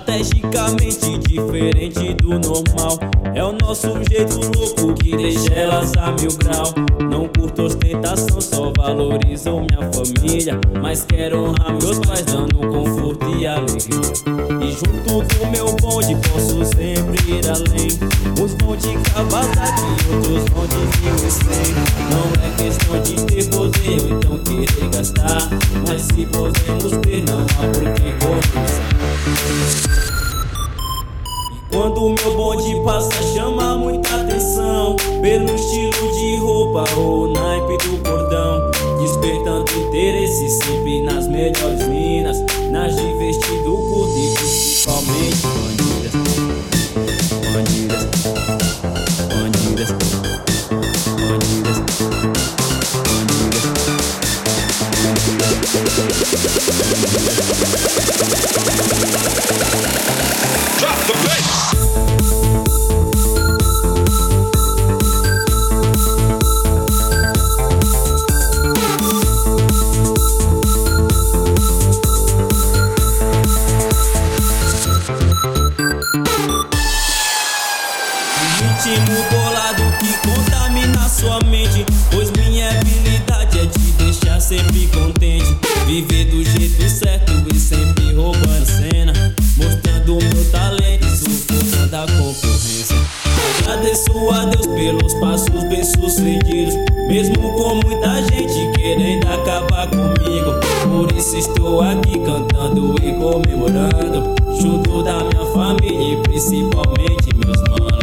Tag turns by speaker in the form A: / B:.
A: estrategicamente diferente do normal. É o nosso jeito louco que deixa elas a 1000 graus. Não curto ostentação, só valorizo minha família, mas quero honrar meus pais dando conforto e alegria. E junto com meu bonde posso sempre ir além. Uns vão de Kawasaki, outros vão de 1100. Não é questão de ter poder ou então querer gastar, mas se podemos ter, não há por que começar. E quando o meu bonde passa chama muita atenção, pelo estilo de roupa ou o naipe do cordão, despertando interesse sempre nas melhores minas, nas de vestido curto e principalmente bandidas. Bandidas, bandidas, bandidas,
B: Drop the bass!
A: Ritmo bolado que contamina sua mente, pois minha habilidade é te deixar sempre contente. Viver do jeito certo e sempre roubando cena, mostrando meu talento e sufocando a concorrência. Agradeço a Deus pelos passos bem sucedidos, mesmo com muita gente querendo acabar comigo. Por isso estou aqui cantando e comemorando, junto da minha família e principalmente meus manos.